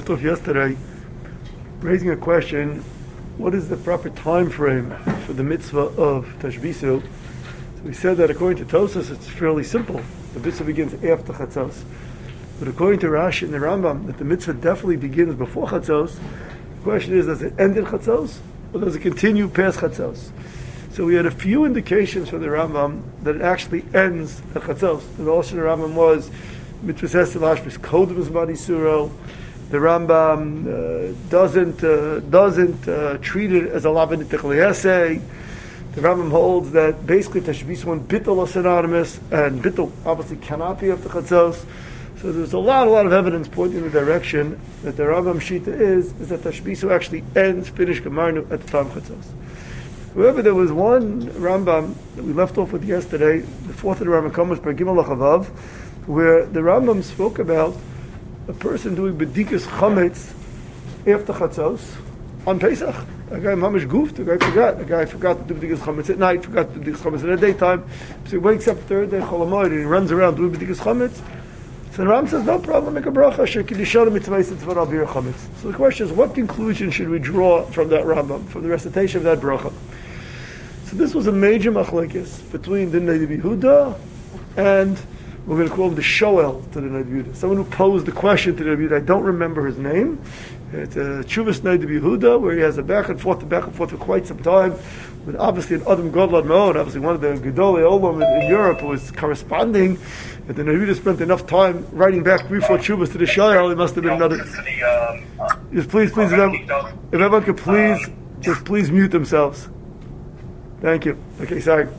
left off yesterday raising a question: what is the proper time frame for the mitzvah of Tashbisu? So we said that according to Tosas, it's fairly simple. The mitzvah begins after Chatzos. But according to Rashi and the Rambam, that the mitzvah definitely begins before Chatzos. The question is, does it end in Chatzos, or does it continue past Chatzos? So we had a few indications from the Rambam that it actually ends at Chatzos. The Rosh of the Rambam was mitzvah says to Lashbis Kodem Zman Yisuro. The Rambam doesn't treat it as a lavan nitich. The Rambam holds that basically Tashbisu and Bittul are synonymous, and Bittul obviously cannot be after Chatzos. So there's a lot of evidence pointing in the direction that the Rambam Shita is that Tashbisu actually ends, finish Gemarnu at the time Chatzos. However, there was one Rambam that we left off with yesterday, the fourth of the Rambam comes per Gimel Chavav, where the Rambam spoke about a person doing Bedikas Chametz after Chatzos on Pesach. A guy mamish goofed, a guy forgot to do Bedikas Chametz at night, forgot to do Bedikas Chametz in the daytime, so he wakes up third day Chol Hamoed and he runs around doing Bedikas Chametz. So the Rambam says, no problem, make a bracha, shekidishana mitzvah tzvar al bir chametz. So the question is, what conclusion should we draw from that Rambam, from the recitation of that bracha? So this was a major machlekes between the Neiv Yehuda and we're going to call him the Shoel to the Neiv Yehuda. Someone who posed the question to the Neiv Yehuda. I don't remember his name. It's a Chuvas Neiv Yehuda, where he has a back and forth for quite some time. But obviously an Adam Godlad Maon, obviously one of the Gedolei Olam in Europe, who was corresponding. And the Neiv Yehuda spent enough time writing back 3-4 Chuvas to the Shoel. It must have been another. Yes, please, if everyone could please mute themselves. Thank you. Okay, sorry.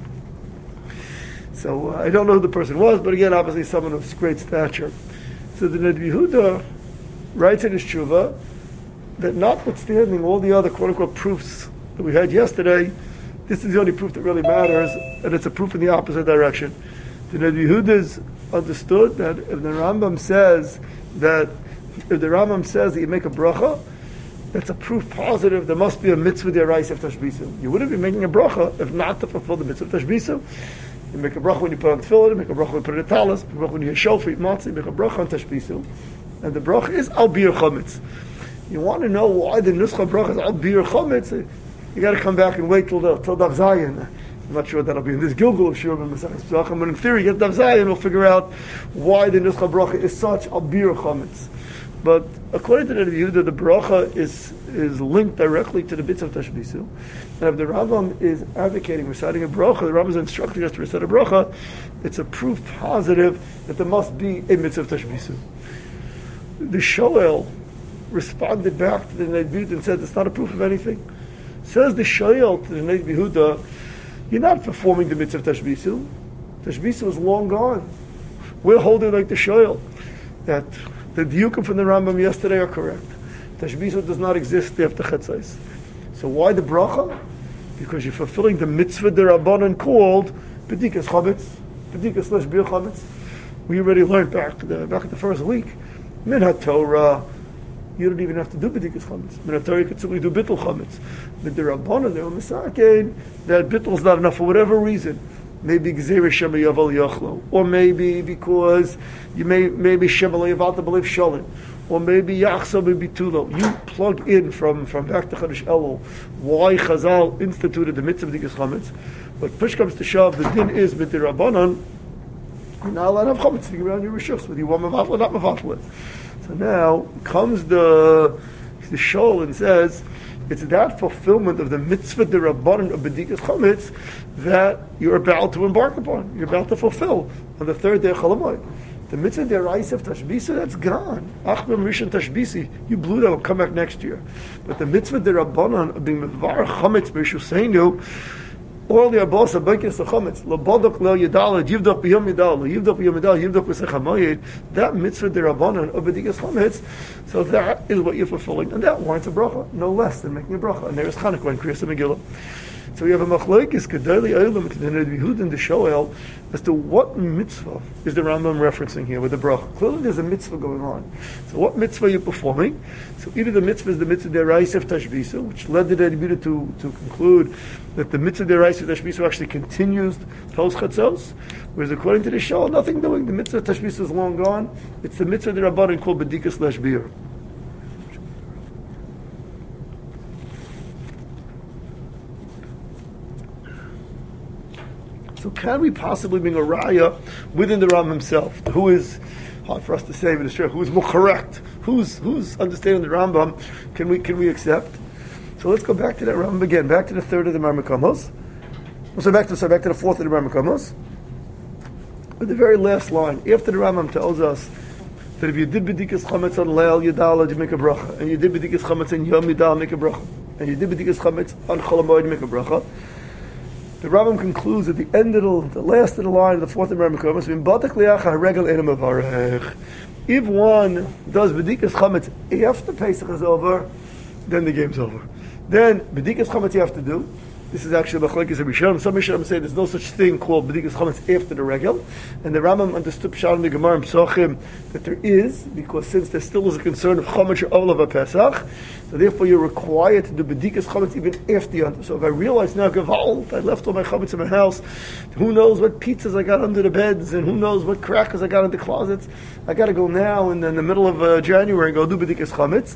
So I don't know who the person was, but again, obviously someone of great stature. So the Neiv Yehuda writes in his tshuva that notwithstanding all the other quote-unquote proofs that we had yesterday, this is the only proof that really matters, and it's a proof in the opposite direction. The Neiv Yehuda's understood that if the Rambam says that you make a bracha, that's a proof positive there must be a mitzvah deraisa of Tashbisu. You wouldn't be making a bracha if not to fulfill the mitzvah of Tashbisu. You make a bracha when you put on tefillin, you make a bracha when you put on talis, you make a bracha when you shofar, eat matzah, you make a bracha on Tashbisu. And the bracha is al bir chametz. You want to know why the nuscha bracha is al bir chametz? You got to come back and wait till Daf Zayin. I'm not sure that'll be in this Gilgul of Shur B'Mesachas Pesachim, but in theory, get Daf Zayin, we'll figure out why the nuscha bracha is such al bir chametz. But according to the Yehuda, the bracha is linked directly to the bits of Tashbisu. And if the Rambam is advocating reciting a bracha, the Rambam is instructing us to recite a bracha, it's a proof positive that there must be a mitzvah of Tashbisu. The Shoel responded back to the Neiv Yehuda and said, it's not a proof of anything. Says the Shoel to the Neiv Yehuda, you're not performing the mitzvah of Tashbisu. Tashbisu is long gone. We're holding like the Shoel, that the diukim from the Rambam yesterday are correct. Tashbisu does not exist after Chatzos. So why the bracha? Because you're fulfilling the mitzvah derabanan called Bedikas Chametz, Bedikas / Bir Chametz. We already learned back at the first week. Min HaTorah, you don't even have to do Bedikas Chametz. Min HaTorah, you could simply do Bittul Chametz. But the Rabbanan, they were misakein that Bittul is not enough for whatever reason. Maybe Gzeir Shema Yaval Yochlo, or maybe because you maybe Shema Yaval to believe Shalom, or maybe Yachsa Bitulo. You plug in from back to Chodesh Elul why Chazal instituted the mitzvah of Bedikas Chametz. But push comes to shove, the din is with the Rabbanan, you're not allowed to have Chametz sitting around your Rishus with you want Mavatla, not Mavatla. So now comes the Shol and says, it's that fulfillment of the mitzvah derabbanan of Bedikas Chametz that you're about to embark upon. You're about to fulfill on the third day of Chol Hamoed. The mitzvah deraisa of Tashbisu, that's gone. Achbam Rishon Tashbisi, you blew that, will come back next year. But the mitzvah derabbanan of being mevar Chametz b'Rishuseinu, all the abos of Beikas Chametz, Labodok Lo Yadala, Yivdok B'Yom Yadala, Yivdok B'Yom Yadala, Yivdok B'Sech HaMoyed, that mitzvah derabbanan of Bedikas Chametz, so that is what you're fulfilling, and that warrants a bracha, no less than making a bracha. And there is Chanukah and Kriyas Megillah. So we have a machlokes Gedolei Olam to the Neiv Yehuda and the Shoel as to what mitzvah is the Rambam referencing here with the bracha. Clearly there's a mitzvah going on. So what mitzvah are you performing? So either the mitzvah is the mitzvah deraisa of Tashbisu, which led the Neiv Yehuda to conclude that the mitzvah deraisa of Tashbisu actually continues post Chatzos, whereas according to the Shoel, nothing doing. The mitzvah of Tashbisu is long gone. It's the mitzvah derabbanan called Bedikas / Bir. So can we possibly bring a raya within the Rambam himself? Who is, hard for us to say, but it's true, who's more correct? Who's understanding the Rambam? Can we accept? So let's go back to that Rambam again, back to the third of the Marmakomos. Back to the fourth of the Marmakomos. With the very last line, after the Rambam tells us that if you did B'dikas Chametz on Leil Yadal, you make a bracha, and you did B'dikas Chametz on Yom Yadal, make a bracha, and you did B'dikas Chametz on Chol HaMoed, make a bracha, the Rambam concludes at the end of the last of the line of the fourth of the Marmakomos, if one does B'dikas Chametz after Pesach is over, then the game's over. Then B'dikas Chametz you have to do. This is actually Machlekes Rishonim. Some Rishonim say there's no such thing called B'dikas Chametz after the regel, and the Rambam understood Pshat in the Gemara in Pesachim that there is, because since there still is a concern of Chametz or Olav Pesach, so therefore you're required to do B'dikas Chametz even after Yontif. So if I realize now, Gevalt, I left all my Chametz in my house, who knows what pizzas I got under the beds, and who knows what crackers I got in the closets, I got to go now in the middle of January and go do B'dikas Chametz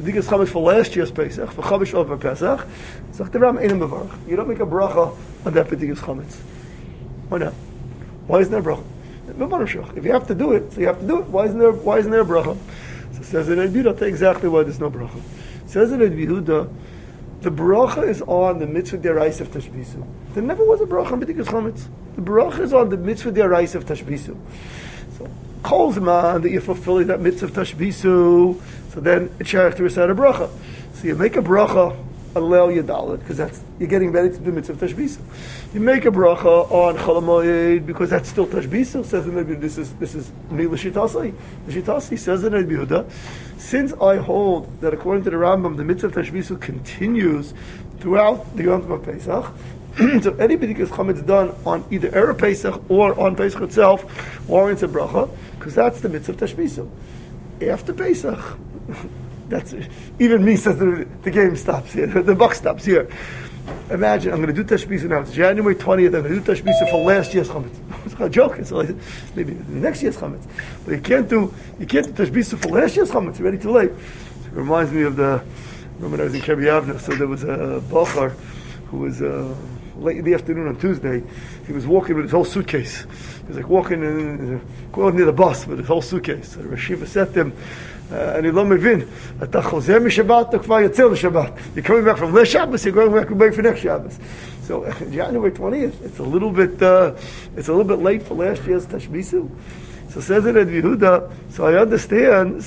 for last year's Pesach, for Chametz over Pesach. So the Rambam Einam Mevarach. You don't make a bracha on that B'dikas Chametz. Why not? Why isn't there a bracha? If you have to do it, so you have to do it. Why isn't there a bracha? So says in Ed Yehuda, I'll tell you exactly why there's no bracha. Says in Ed Yehuda, the bracha is on the mitzvah deraisa of tashbisu. There never was a bracha on B'dikas Chametz. The bracha is on the mitzvah deraisa of tashbisu. So calls man that you're fulfilling that mitzvah of tashbisu, so then it's shaykh to recite a bracha. So you make a bracha on Leil Yadalit, because that's you're getting ready to do mitzvah tashbisu. You make a bracha on Chol HaMoed because that's still tashbisu. Says in Rebbe, this is me l'shitasi. The Shitasi says in Rebbe Yehuda, since I hold that according to the Rambam the mitzvah tashbisu continues throughout the Yom Tov Pesach, so any B'dikas Chametz done on either Erev Pesach or on Pesach itself warrants a bracha, because that's the mitzvah tashbisu. After Pesach, that's even me says the game stops here. The buck stops here. Imagine I'm going to do tashbisu now. It's January 20th. I'm going to do tashbisu for last year's chametz. It's not a joke. It's like, maybe next year's chametz. But you can't do tashbisu for last year's chametz. You're ready too late. It reminds me of remember when I was in Kirbi Avner. So there was a bachar who was late in the afternoon on Tuesday. He was walking with his whole suitcase. He was like walking going near the bus with his whole suitcase. So the Rashiva said to him, אני לא מבין, אתה חוזר משבת, אתה כבר יוצא לשבת. You're coming back from last Shabbos, you're going back for next Shabbos. So January 20th, it's a little bit late for last year's Tashbisu. So says in Ed Yehuda, so I understand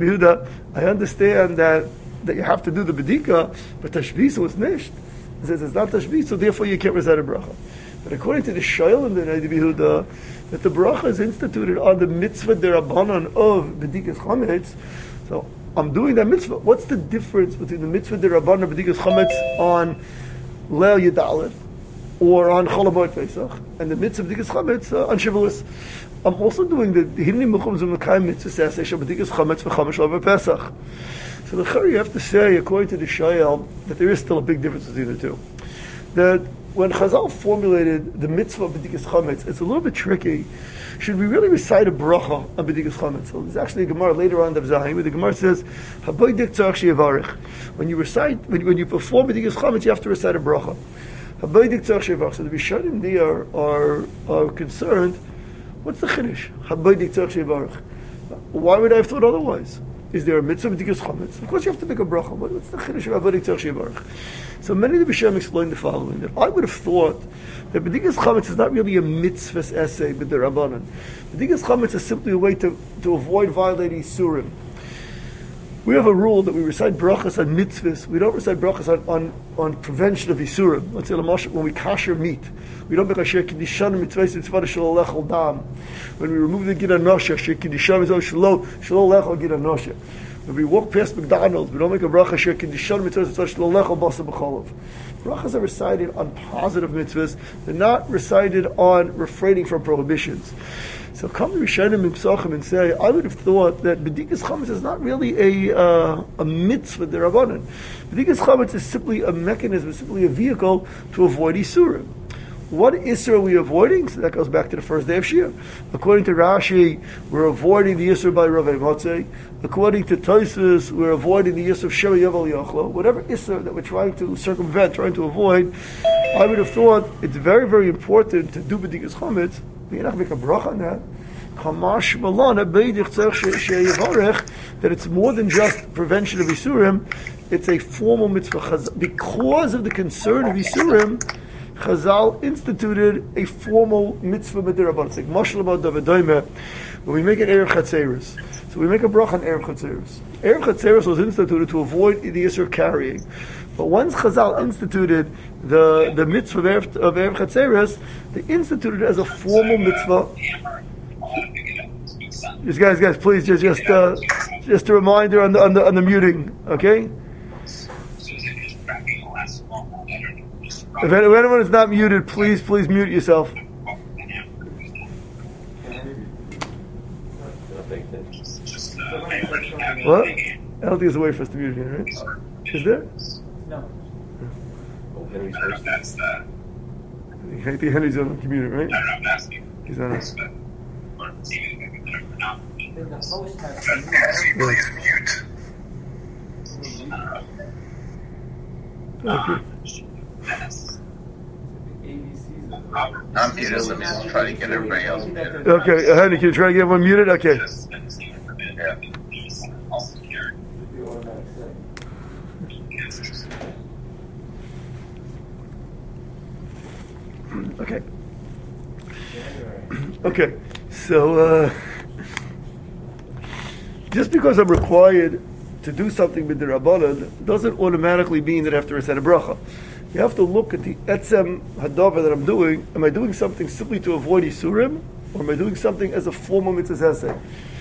that you have to do the Bedika, but Tashbisu is nisht. He says it's not Tashbisu, so therefore you can't recite a bracha. But according to the Shayl in the Ed Yehuda, that the bracha is instituted on the mitzvah derabanan of B'dikas Chametz. So I'm doing that mitzvah. What's the difference between the mitzvah derabanan of B'dikas Chametz on Leil Yadalit or on Chol HaMoed Pesach and the mitzvah of B'dikas Chametz on Shavuos? I'm also doing the Hinni Muchum Zumekayim mitzvah Saseh B'dikas Chametz v'Chamesh over Pesach. So the Chari, you have to say, according to the Shayel, that there is still a big difference between the two. That when Chazal formulated the mitzvah of B'dikas Chametz, it's a little bit tricky. Should we really recite a bracha on B'dikas Chametz? So there's actually a Gemara later on in the Zahim where the Gemara says, "Haboydik tzarich sheyavarich." When you perform B'dikas Chametz, you have to recite a bracha. Haboydik tzarich sheyavarich. So the Rishonim there are concerned. What's the chiddush? Haboydik tzarich sheyavarich. Why would I have thought otherwise? Is there a mitzvah of B'dikas Chametz? Of course you have to make a bracha. What's the chiddush of Haboydik tzarich sheyavarich? So many of the Rishonim explain the following, that I would have thought that B'dikas Chametz is not really a mitzvah's essay, but the Rabbanan. B'dikas Chametz is simply a way to avoid violating Isurim. We have a rule that we recite brachas on mitzvahs. We don't recite brachas on prevention of Isurim. Let's say, when we kasher meat, we don't make asher kiddishan mitzvahs mitzvah shelo lechol dam. When we remove the gid anosha, asher kiddishan mitzvah shelo lechol gid anosha. When we walk past McDonald's, we don't make a bracha asher kiddishan mitzvah shelo lechol basa b'cholov. Brachas are recited on positive mitzvahs. They're not recited on refraining from prohibitions. So come to Rishonim and Pesachim and say, I would have thought that B'dikas Chametz is not really a mitzvah derabanan. B'dikas Chametz is simply a mechanism, simply a vehicle to avoid Isurim. what Isser are we avoiding? So that goes back to the first day of Shia. According to Rashi, we're avoiding the Isser by Ravei Motzei. According to Tosfos, we're avoiding the Isser of Sheva Yovel Yochlo. Whatever Isser that we're trying to circumvent, trying to avoid, I would have thought it's very, very important to do B'dikas Chametz. You're not going to make a bracha on that. That it's more than just prevention of Isurim, it's a formal mitzvah. Because of the concern of Isurim, Chazal instituted a formal mitzvah b'dirabban. It's like Mashal about David Doime, when we make an Erev Chatzeres. So we make a bracha on Erev Chatzeres. Erev Chatzeres was instituted to avoid the Yisur carrying. But once Chazal instituted the mitzvah of Erev Chatzeres, they instituted it as a formal mitzvah. Just guys, please, just a reminder on the muting, okay? If anyone is not muted, please mute yourself. What? I don't think there's a way for us to mute here, right? Is there? No. I think Henry's on the computer, right? He's on it. The host has Okay. I'm muted. Let me just try to get everybody else muted. Okay, Henry, can you try to get everyone muted? Okay. Yeah. Okay. Okay. So, just because I'm required to do something with the Rabbanan doesn't automatically mean that I have to recite a bracha. You have to look at the etzem hadavar that I'm doing. Am I doing something simply to avoid isurim, or am I doing something as a formal mitzvah essay?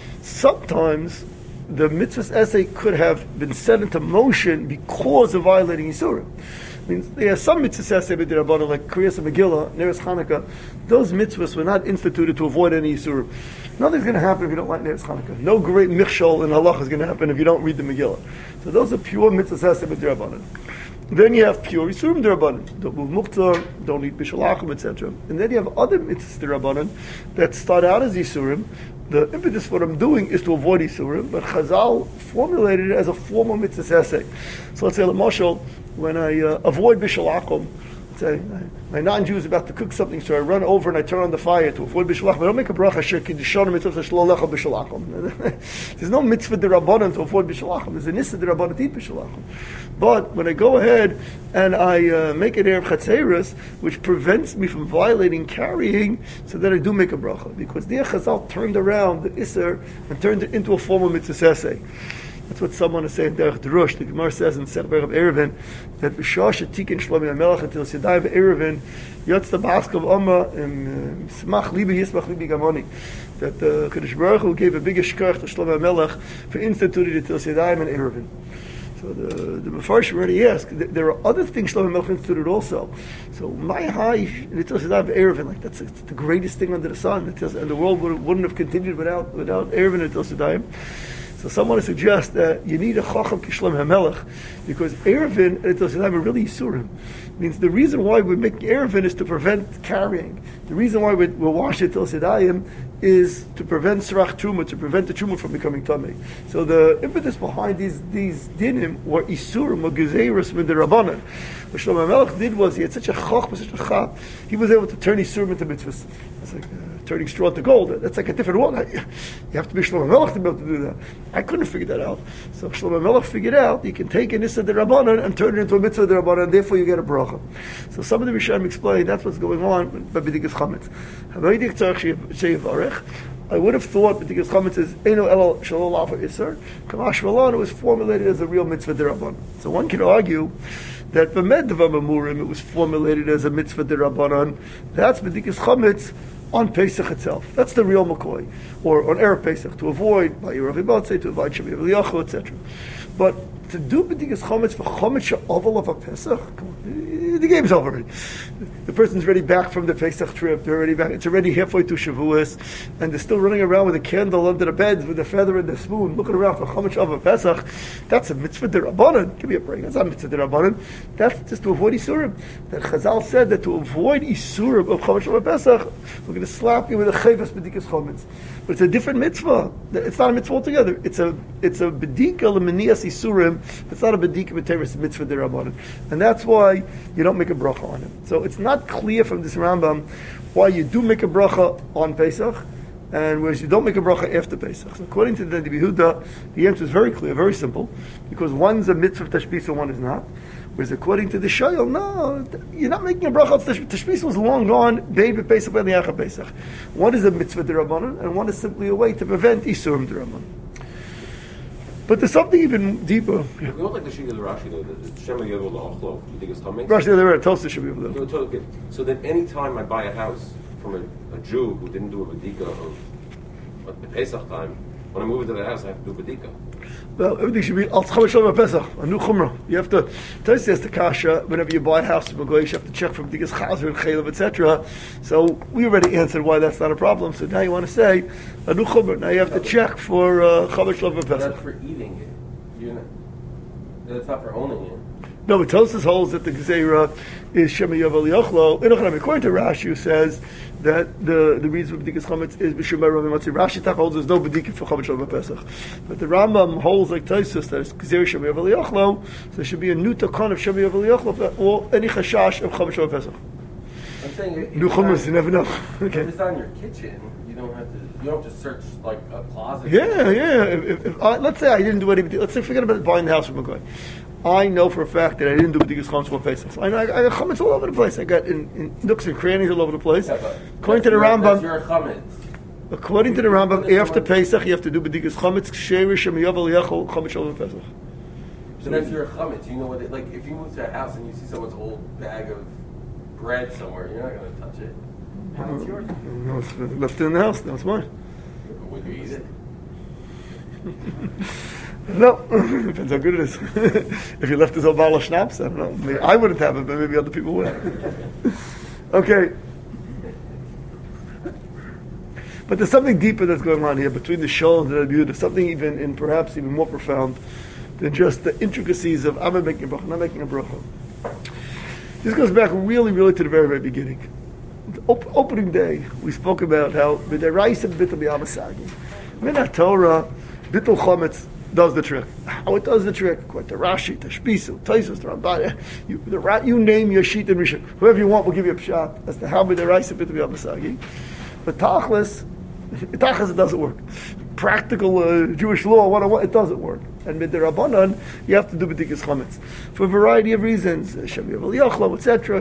Sometimes the mitzvah essay could have been set into motion because of violating isurim. I mean, there are some mitzvahs essay with the Rabbanan, like Kriyas and Megillah, Neres Chanukah. Those mitzvahs were not instituted to avoid any isurim. Nothing's going to happen if you don't like Neres Chanukah. No great michshol in halach is going to happen if you don't read the Megillah. So those are pure mitzvahs essay with the Rabbanan. Then you have pure Yisurim D'Rabbanan. Don't move Muktzah, don't eat B'Shalachim, etc. And then you have other mitzvahs D'Rabbanan that start out as Yisurim. The impetus for what I'm doing is to avoid Yisurim, but Chazal formulated it as a formal mitzvah essay. So let's say, L'moshel, when I avoid B'Shalachim, let's say, my non-Jew is about to cook something, so I run over and I turn on the fire to avoid B'Shalachim. I don't make a bracha, Shekidishon mitzvah Shlo Lecha B'Shalachim. There's no mitzvah D'Rabbanan to avoid B'Shalachim. There's an issa D'Rabbanan to eat B'Shalachim. But when I go ahead and I make an Erev Chatzeres, which prevents me from violating carrying, so then I do make a bracha. Because the Chazal turned around the Isser and turned it into a formal mitzvah essay. That's what someone is saying, Derech Drush. The Gemara says in Sefber of Eruvin that B'Shah Shetikin Shlomi HaMelech Until Sedai Eruvin Yotz the Bask of Oma and Smach Libi Yismach Libi Gamoni. That the Kadosh Baruch Hu gave a big shkach to Shlomi HaMelech for instituting it till Sedai and Eruvin. So the Mefarshim already asked. There are other things Shlomo Melech instituted also. So my high, and it tells you that Eruvin, like it's the greatest thing under the sun. It tells, and the world wouldn't have continued without Eruvin until Sedayim. So someone to suggest that you need a Chacham Kishlam HaMelech because Eruvin and Sedayim are really Yisurim. Means the reason why we make Eruvin is to prevent carrying. The reason why we wash it till Sedayim is to prevent Srach Truma, to prevent the Truma from becoming Tamei. So the impetus behind these dinim were Isurim or Gezeiros with the Rabbanan. What Shlomo HaMelech did was he had such a chach, such a chap, he was able to turn Isurim into mitzvahs. It's like turning straw into gold. That's like a different one. You have to be Shlomo HaMelech to be able to do that. I couldn't figure that out. So Shlomo HaMelech figured out you can take an Issa de Rabbanan and turn it into a mitzvah de Rabbanan, and therefore you get a bracha. So some of the Rishonim explain that's what's going on by B'dikas Chametz. I would have thought B'dikas Chametz is Eino Elo Shalol Afa Isser. Kamash Malan, it was formulated as a real mitzvah de Rabbanan. So one can argue that B'med Dvar Mamurim, it was formulated as a mitzvah de Rabbanan. That's B'dikas Chametz on Pesach itself. That's the real McCoy. Or on Erev Pesach, to avoid by Yerav Ibatzeh, to avoid Shem Yavliyachu, etc. But to do B'dikas Chametz for Chametz Sha'oval of a Pesach, come on, The game's over already. The person's already back from the Pesach trip. They're already back. It's already halfway to Shavuos, and they're still running around with a candle under the bed with a feather and the spoon, looking around for Chumash of Pesach. That's a mitzvah derabanan. Give me a break. That's not a mitzvah derabanan. That's just to avoid isurim. That Chazal said that to avoid isurim of Chumash of Pesach, we're going to slap you with a chayvas b'dikas chometz. But it's a different mitzvah. It's not a mitzvah altogether. It's a bedika l'menias isurim. It's not a bedika b'teres mitzvah derabanan, and that's why you don't make a bracha on it. So it's not clear from this Rambam why you do make a bracha on Pesach, and whereas you don't make a bracha after Pesach. So according to the Rebbe Yehuda, the answer is very clear, very simple, because one's a mitzvah of tashbisa and one is not. Whereas according to the Shayel, no, you're not making a bracha on tashbisa. Tashbisa was long gone, baby Pesach, ben Yacha Pesach. One is a mitzvah derabanan, and one is simply a way to prevent isurim derabanan. But there's something even deeper. You don't like the sheet of the Rashi though, the Shema Yavol La'achlo. You think it's coming? Rashi, they're right. Toast should be able to. Okay. So then any time I buy a house from a Jew who didn't do a Badika of the Pesach time, when I move into the house I have to do Badika. Well, everything should be al tzchav Pesach, a new chumrah. You have to, Toast says the kasha, whenever you buy a house from a goy, you have to check for Badikas Chazer and Chaylev, etc. So we already answered why that's not a problem. So now you want to say, a new chumrah. Now you have to check for Chaver Shlov Pesach. That's for eating it. That's not for owning it. No, but Tosfos holds that the Gezerah is Shema Yavel Yochlo. According to Rashi, who says that the reason for B'dikas Chometz is B'Shem Rav Matzi. Rashi Tak holds there's no B'dika for Chometz Shalom Pesach. But the Rambam holds like Tosfos that it's Gezerah Shema Yavel Yochlo, so there should be a new takon of Shema Yavel Yochlo or any chashash of Chometz Shalom Pesach. I'm saying New Chumash, you never know. If it's not in your kitchen, you don't have to search like a closet. Yeah. If let's say I didn't do any. Let's say forget about buying the house from a guy. I know for a fact that I didn't do B'dikas Chometz for Pesach. So I know I got chametz all over the place. I got in nooks and crannies all over the place. Yeah, according to the Rambam, that's your chametz. According to the Rambam, after Pesach you have to do B'dikas Chometz Sheirish and Yavel Yechol Chometz Shalom Pesach. So that's your chametz. You know what? Like if you move to a house and you see someone's old bag of bread somewhere, you're not going to touch it. Now it's yours. No, it's left in the house. Now it's mine. Would you eat it? No, depends how good it is. If you left this whole bottle of schnapps, I don't know. Maybe I wouldn't have it, but maybe other people would. Okay. But there's something deeper that's going on here between the Shol and the Rebbe Yehuda. There's something even perhaps even more profound than just the intricacies of I'm making a bracha, not making a bracha. This goes back really, really to the very, very beginning. Opening day, we spoke about how b'deraisa b'bittul b'yamasagi. Min Torah, bittul chometz does the trick. How it does the trick? According to Rashi, Tashbisu, Taisus, the Ramban, you name your sheet and Rishon. Whoever you want will give you a pshat as to how b'deraisa b'bittul b'yamasagi. But tachlis it doesn't work. Practical Jewish law 101, it doesn't work. And midirabanan, you have to do b'dikas chometz for a variety of reasons. Shemi Yavel Yochlo, etc.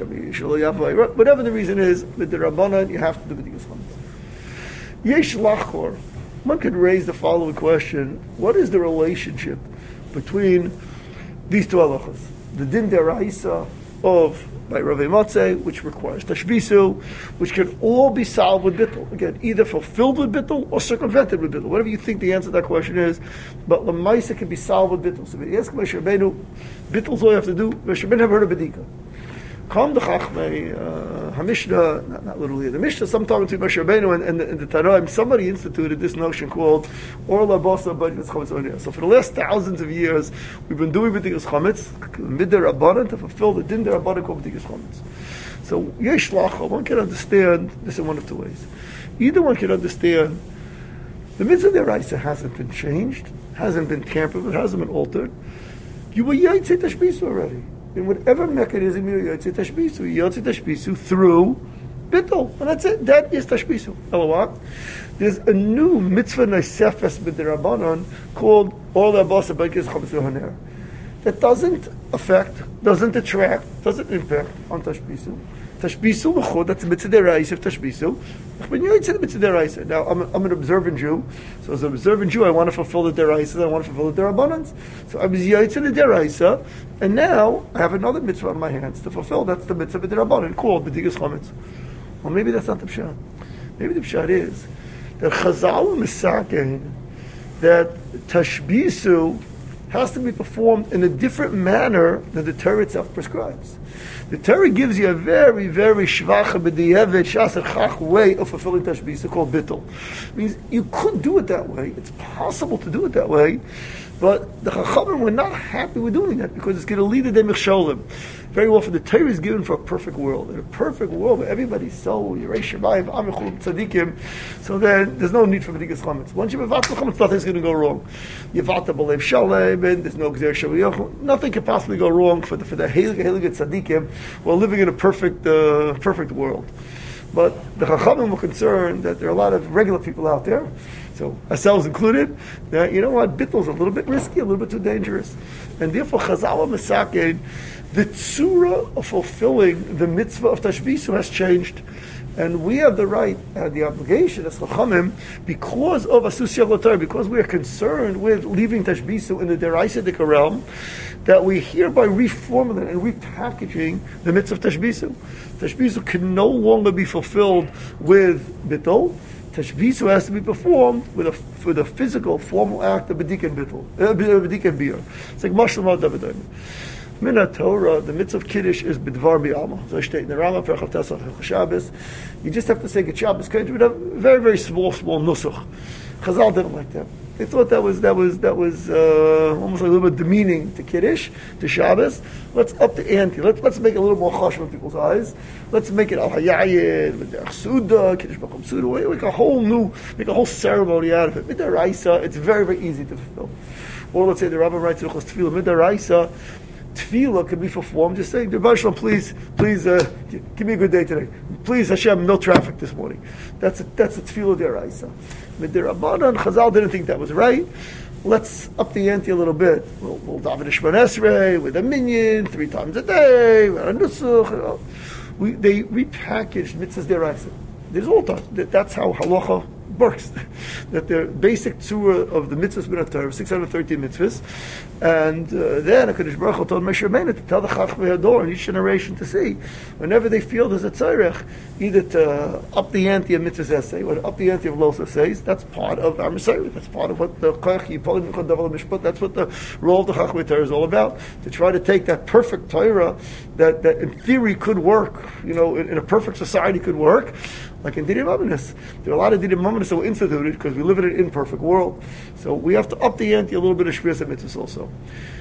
Whatever the reason is, midirabanan, you have to do b'dikas chometz. Yesh lachor. One could raise the following question: what is the relationship between these two halachas? The din deraisa of by Rav Motze, which requires tashbisu, which can all be solved with bittul. Again, either fulfilled with bittul or circumvented with bittul. Whatever you think the answer to that question is, but lemaisa can be solved with bittul. So if you ask Moshe Rabbeinu, bittul all you have to do. Moshe Rabbeinu never heard of bedika. Come the Chachmei, Hamishna, not literally the Mishnah, sometime between Moshe Rabbeinu and the Tanoim, somebody instituted this notion called Orla Bosa B'dikas Chometz. So for the last thousands of years, we've been doing B'dikas Chometz, Midirabanan, to fulfill the Din Derabanan called B'dikas Chometz. So Yesh Lacha, one can understand this in one of two ways. Either one can understand the Mitzvah Deraisa hasn't been changed, hasn't been tampered with, hasn't been altered. You were Yaitse Tashbisu already. In whatever mechanism you're Yotze Tashbisu through bittul. And that's it. That is Tashbisu. What? There's a new mitzvah Naisefes B'derabanan called Orla Bosa B'dikas Chometz that doesn't affect, doesn't detract, doesn't impact on Tashbisu. Tashbisu l'chod, that's mitzvah deraisa of Tashbisu. When you say the mitzvah deraisa, now I'm an observant Jew, so as an observant Jew, I want to fulfill the deraisa, I want to fulfill the derabbanans. So I was yaitz the deraisa, and now I have another mitzvah on my hands to fulfill. That's the mitzvah derabbanan called b'dikas chometz. Well, maybe that's not the pshat. Maybe the pshat is that Chazal misakein that Tashbisu has to be performed in a different manner than the Torah itself prescribes. The Torah gives you a very, very shvacha b'di'evet shasar chach way of fulfilling tashbisa called bittul. It means you could do it that way. It's possible to do it that way, but the Chachamim were not happy with doing that because it's going to lead to them mechsholim. Very often the Torah is given for a perfect world. In a perfect world where everybody's so Yerei Shemayim, Amichul, Tzadikim, so then there's no need for B'dikas Chametz. Once you have Chametz, nothing's going to go wrong. Yavata B'lev Shalem, and there's no Gzer Shaviyach. Nothing can possibly go wrong for the Heilige Tzadikim who are living in a perfect world. But the Chachamim were concerned that there are a lot of regular people out there, so ourselves included, that, you know what, bittul is a little bit risky, a little bit too dangerous. And therefore Chazal Masakin, the tzura of fulfilling the mitzvah of tashbisu has changed. And we have the right and the obligation as Chachamim, because of Asus Yavlotar, because we are concerned with leaving tashbisu in the deraisadik realm, that we hereby reformulate and repackaging the mitzvah of tashbisu. Tashbisu can no longer be fulfilled with bittul. Tashbisu has to be performed with a physical, formal act of b'dikan bittul, b'dikan beer. It's like mashlam al-davidim. Min Torah, the mitzvah of Kiddush is bidvar bi'alma. So I state in the Rambam, Perchav Tasach Shabbos, you just have to say Get Shabbos Kiddush with a very, very small nusach. Chazal didn't like that. They thought that was almost like a little bit demeaning to Kiddush, to Shabbos. Let's up the ante. Let's make it a little more chashuv in people's eyes. Let's make it al hayayid, with the Suda, Kiddush Bakum Suda. Make a whole ceremony out of it. Midaraisa, it's very, very easy to fulfill. Or let's say the Rabbi writes Ruchos Tefillah, Midaraisa, Tefillah can be performed just saying, Rebbe Shalom, please, give me a good day today. Please, Hashem, no traffic this morning. That's a Tefillah deraisa. But the Rabbanan, Chazal didn't think that was right. Let's up the ante a little bit. We'll daven Shemon Esrei with a minyan 3 times a day. With a nusach. They repackaged mitzvahs deraisa. There's all time. That's how halacha works. That the basic tzura of the mitzvahs b'nei Torah, 613 mitzvahs, and then HaKadosh Baruch Hu told Moshe Rabbeinu to tell the Chachmei Hador in each generation to see, whenever they feel there's a tzarech, either to up the ante of mitzvahs essay, or up the ante of los essays, that's part of our Messiah. That's part of what the Koach Yipolim Mechad Davar Mishpat, that's what the role of the Chachmei Torah is all about, to try to take that perfect Torah that in theory could work, in a perfect society could work, like in Didim Amanis. There are a lot of Didim Amanis that were instituted because we live in an imperfect world. So we have to up the ante a little bit of Shvias and Mitzvahs also.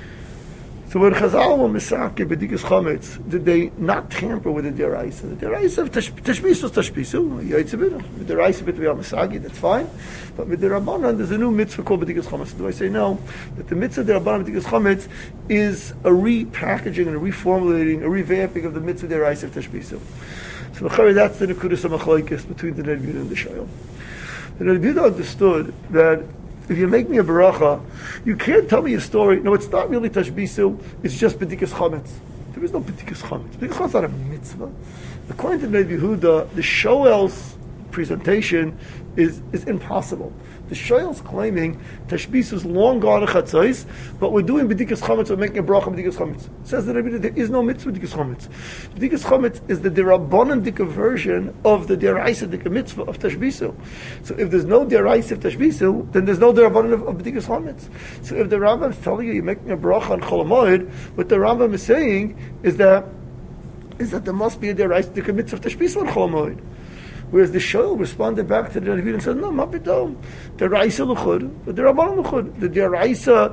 So when Chazal were Misake B'dikas Chametz, did they not tamper with the Deraisa? The Deraisa of Tashbisu is Tashbisu, Yaitzebidah. The Deraisa B'tvi Misagi, that's fine. But with the Rabbanan, there's a new mitzvah called B'dikas Chametz. Do I say no? That the mitzvah of the Rabbanan B'dikas Chametz is a repackaging and a reformulating, a revamping of the mitzvah Deraisa of Tashbisu. So that's the Nekudas HaMachlokes between the Ned and the Shayil. The Ned understood that if you make me a baracha, you can't tell me a story. No, it's not really Tashbisu, it's just B'dikas Chametz. There is no B'dikas Chametz. B'dikas Chametz is not a mitzvah. According to Ned Yehuda, the Shoel's presentation is impossible. The Shoel's claiming Tashbisu is long gone to Chatzos, but we're doing B'dikas Chametz, we're making a bracha B'dikas Chametz. Says that there is no mitzvah B'dikas Chametz. B'dikas Chametz is the Derabanan Dika version of the Deraisa Dika mitzvah of Tashbisu. So if there's no Deraisa of Tashbisu, then there's no Derabanan of B'dikas Chametz. So if the Rambam is telling you're making a bracha on Chol HaMoed, what the Rambam is saying is that there must be a Deraisa Dika mitzvah of Tashbisu on Chol HaMoed. Whereas the Shoel responded back to the Rebbe and said, no, mapidom. The Raisa l'chud, but the Rabbanan l'chud. The Deraisa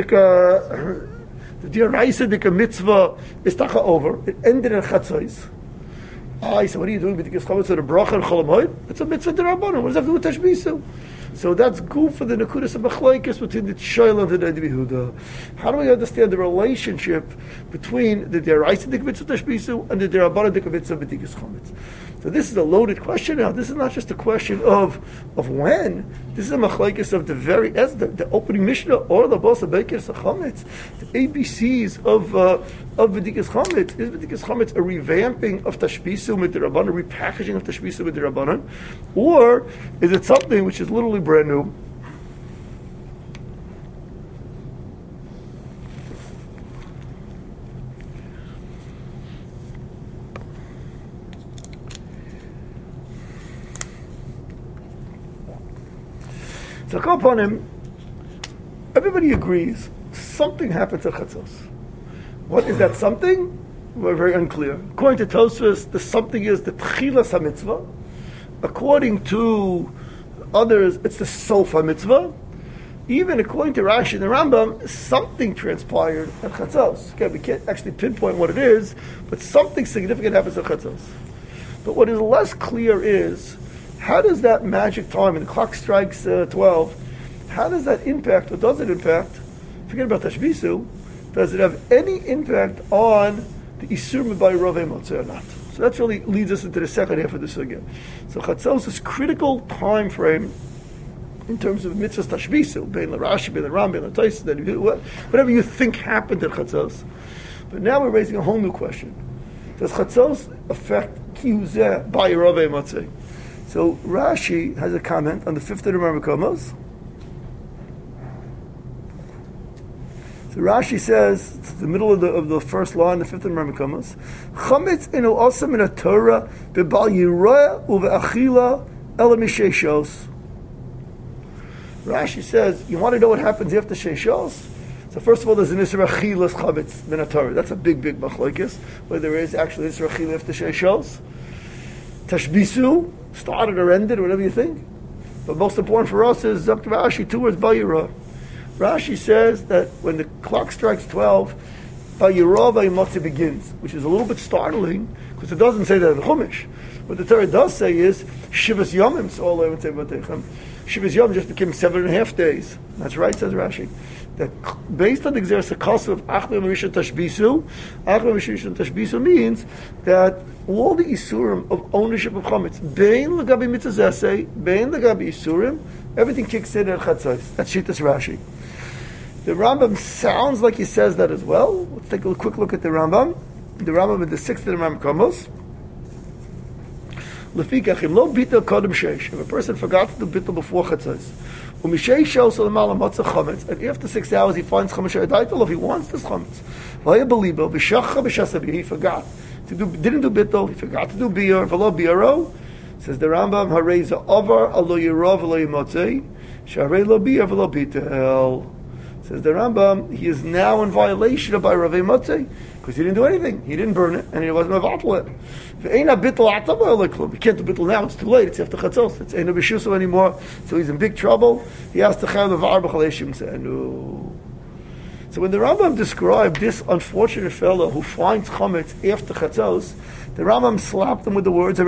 dika mitzvah is taka over. It ended in Chatzos. So what are you doing with the Chametz of the bracha and Chol HaMoed? It's a mitzvah the Rabbanan. What does that do with Tashbisu? So that's good for the Nekudas HaMachlokes between the Shoel and the Ned Yehuda. How do we understand the relationship between the Deraisa Dik Mitzvah Tashbisu and the Derabanan Dik Mitzvah B'dikas Chametz? So this is a loaded question now. This is not just a question of when. This is a machlokes of the opening Mishnah or the Bosa Beikers Chametz. The ABCs of B'dikas Chametz. Is B'dikas Chametz a revamping of Tashbisu with the Rabbanan, a repackaging of Tashbisu with the Rabbanan? Or is it something which is literally brand new? So come upon him, everybody agrees something happens at Chatzos. What is that something? We're very unclear. According to Tosfos, the something is the Tchilas HaMitzvah. According to others, it's the Sof HaMitzvah. Even according to Rashi and the Rambam, something transpired at Chatzos. Okay, we can't actually pinpoint what it is, but something significant happens at Chatzos. But what is less clear is, how does that magic time, when the clock strikes 12, how does that impact, or does it impact, forget about Tashbisu, does it have any impact on the Isur M'bai Rovei Motzei or not? So that really leads us into the second half of the sugya. So Chatzos is critical time frame in terms of mitzvahs tashbisu, bein l'Rashi, bein l'Ram, bein l'Tosfos, whatever you think happened at Chatzos. But now we're raising a whole new question. Does Chatzos affect kiyuzeh by Rovei Motzei? So Rashi has a comment on the fifth of the Rambam. So Rashi says, it's the middle of the first line, the fifth of the Rambam. Chametz inu osam min haTorah b'bal yiroeh uve'achila ela misheishos. Rashi says, you want to know what happens after Sheishos? So first of all, there's an Isra Achilas Chametz min haTorah. That's a big machlokes, whether there is actually Isra Achila after Sheishos. Tashbisu, started or ended, or whatever you think. But most important for us is up to Rashi, two words, Bayirah. Rashi says that when the clock strikes 12, Bayirah Bayimotzi begins, which is a little bit startling, because it doesn't say that in Chumash. What the Torah does say is, Shivas Yomim, so all I would say about Techam. Shivas Yom just became 7.5 days. That's right, says Rashi. That based on the Gzeras HaKos of Achmei Rishon Tashbisu, Achmei Rishon Tashbisu means that all the Isurim of ownership of Chametz, Bein L'gabi Mitzvah Zesei, Bein L'gabi Isurim, everything kicks in at Chatzos. That's Shittas Rashi. The Rambam sounds like he says that as well. Let's take a quick look at the Rambam. The Rambam in the sixth of the Rambam Komos. Lefikach im lo bitel kodem sheish. If a person forgot to do bitel before Chatzos, u'misheish also l'malam matzah chametz, and after 6 hours he finds chametz sheidaitol, if he wants this chametz, v'aya belibo v'shacha b'shasabi, he forgot to do, didn't do bitel, he forgot to do biur, v'lo biuro. Says the Rambam, hareza over alo yirov v'lo yimotzei, sharei lo biur v'lo bitel. Says the Rambam, he is now in violation of by Rovei Motzei, because he didn't do anything. He didn't burn it, and he wasn't mevatel it. You can't do bittul now, it's too late, it's after Chatzos, it's Eino B'shuso anymore, so he's in big trouble. He has to chayv levar b'chaleshim se'enu. So when the Rambam described this unfortunate fellow who finds chametz after Chatzos, the Rambam slapped him with the words,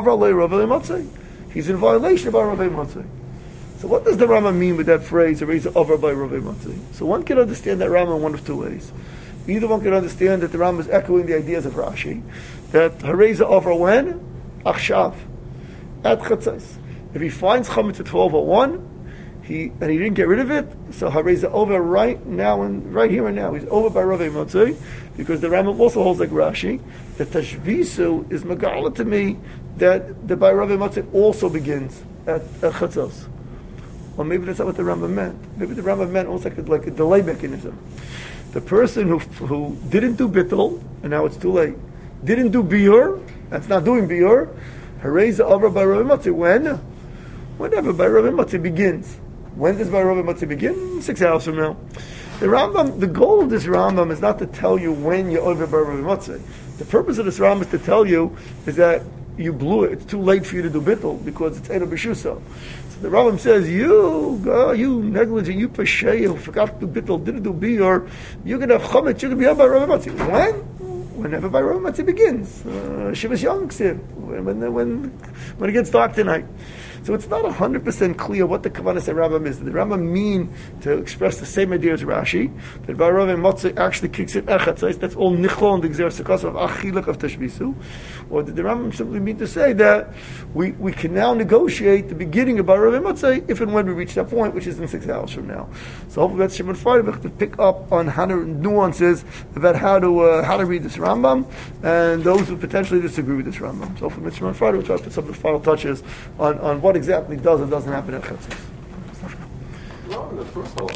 he's in violation of our Rovei Motzei. So what does the Rambam mean with that phrase, over by Rovei Motzei? So one can understand that Rambam in one of two ways. Either one can understand that the Rambam is echoing the ideas of Rashi, that hareza over when? Achshav, at Chatzos. If he finds chametz at 12:01, and he didn't get rid of it, so hareza over right now and right here and now. He's over by Rovei Motzei, because the Rambam also holds like Rashi that Tashvisu is megala to me that the by Rovei Motzei also begins at Chatzos. Or maybe that's not what the Rambam meant. Maybe the Rambam meant almost like a delay mechanism. The person who didn't do bittul, and now it's too late, didn't do biur, that's not doing biur, hareza over by Rovei Motzei, when? Whenever by Rovei Motzei begins. When does by Rovei Motzei begin? 6 hours from now. The Rambam, the goal of this Rambam is not to tell you when you're over by Rovei Motzei. The purpose of this Rambam is to tell you is that you blew it. It's too late for you to do bittul because it's Eino B'shuso. So the Rambam says, you negligent, you peshay, who forgot to do bittul, didn't do biur, you're going to have chametz, you're going to be over by Rovei Motzei. When? Whenever by Rovei Motzei begins. Shivas Yom Ksiv, when it gets dark tonight. So it's not 100% clear what the Kavanah Rambam is. Did the Rambam mean to express the same idea as Rashi? That by Rovei Motzei actually kicks in Echatzos, that's all Nichlol and the Gzeras HaKos of Achilak of Tashbisu? Or did the Rambam simply mean to say that we can now negotiate the beginning of by Rovei Motzei if and when we reach that point, which is in 6 hours from now? So hopefully that's Shimon Freitag to pick up on nuances about how to read this Rambam, and those who potentially disagree with this Rambam. So hopefully Shimon Freitag will try to put some of the final touches on what exactly does or doesn't happen at Chatzos. Well, in the first halacha.